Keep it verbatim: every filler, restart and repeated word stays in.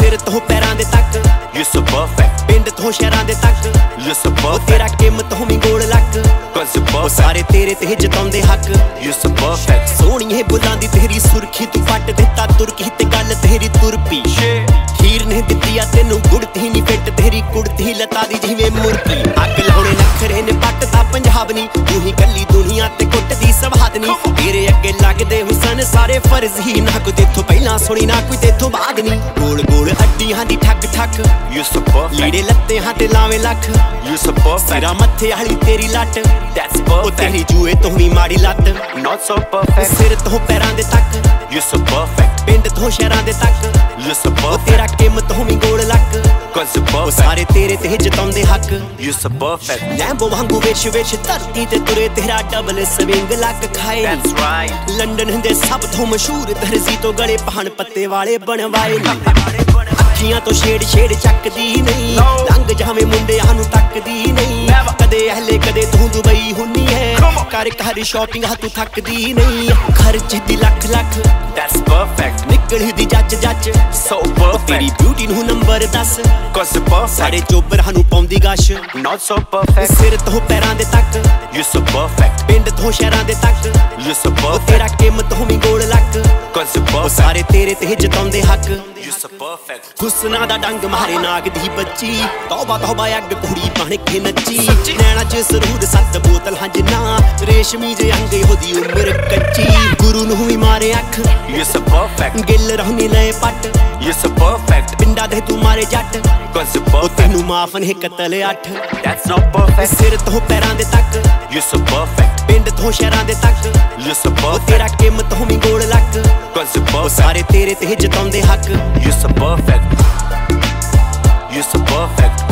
सिर तो पैरां दे तक You're so perfect, पिंड तो शहरां दे तक you're so तेरा perfect, कीमत होवी गोल लक cause you're ओ perfect, सारे तेरे ते जताउंदे हक you're so perfect. सोहणीए बुलां दी तेरी सुरखी तू पट दिता तुरकी ते गल तेरी तुरपी खीर नहीं दित्ती आ तेनू गुड़ती नहीं फिट तेरी कुड़ती लता दी जिवें मुर्गी अग लाउणे नखरे ने पटदा पंजाब नी तू ही कल्ली दुनिया ते कुटदी सवाद नी तेरे अगे लगदे हुसन सारे फर्ज ही ना कोई तेथों पहला सुनी ना कोई तेथों बाद नी गोल गोल अड्डियां दी ठक ठक You're so perfect, लीड़े लत्ते हां ते लावे लख you're so perfect, सिरा मत्थे आली तेरी लट that's ओ तेरी perfect, जूए तो भी माड़ी लत not so perfect, सिर तो पैरां दे तक you're so perfect, पिंड तो शहरां दे तक you're so ओ perfect, तेरा कीमत होवी गोल लक cause you're ओ perfect, सारे तेरे ते जताउंदे हक you're so perfect, लैंबो वांगू विच विच धरती ते तुरे तेरा डबल स्विंग लग खाए that's right, लंडन दे सब तो मशहूर दर्जी तो गले पहाड़ पत्ते वाले बनवाए अखियां तो छेड़ छेड़ चकदी नहीं लंघ जावे मुंडियां नू तकदी नहीं कदे अहले कदे तू दुबई हुन्नी है कर कर शॉपिंग हा तू थकदी नहीं खर्च दी लख लख that's perfect, निकली दी जच जच so तेरी perfect, ब्यूटी नू नंबर दस cause you're perfect, सारे चोबर हानू पाउंदी गश not so perfect, सिर तो पैरां दे तक you're so perfect, पिंड तो शहरां दे तक you're so ओ perfect, तेरा कीमत होवी गोल लक cause you're ओ perfect, सारे तेरे ते जताउंदे हक you're so perfect, हुस्ना दा डंग मारे नाग दी बच्ची तौबा तौबा अग कुड़ी बन के नच्ची नैना च सरूर सत्त बोतल हां जिन्ना रेशमी जे अंग ओदी उम्र कच्ची गुरु नू भी मारे अख you're so perfect, गिल रहनी लए पट you're so perfect, पिंडा दे तू मारे जट cause you're ओ perfect, तेनू माफ ने कतल अठ that's not perfect, सिर तो पैरां दे तक you're so perfect, पिंड तो शहरां दे तक you're so ओ perfect, तेरा कीमत होवी गोल लक cause you're ओ perfect, सारे तेरे ते जताउंदे हक you're so perfect, you're so perfect,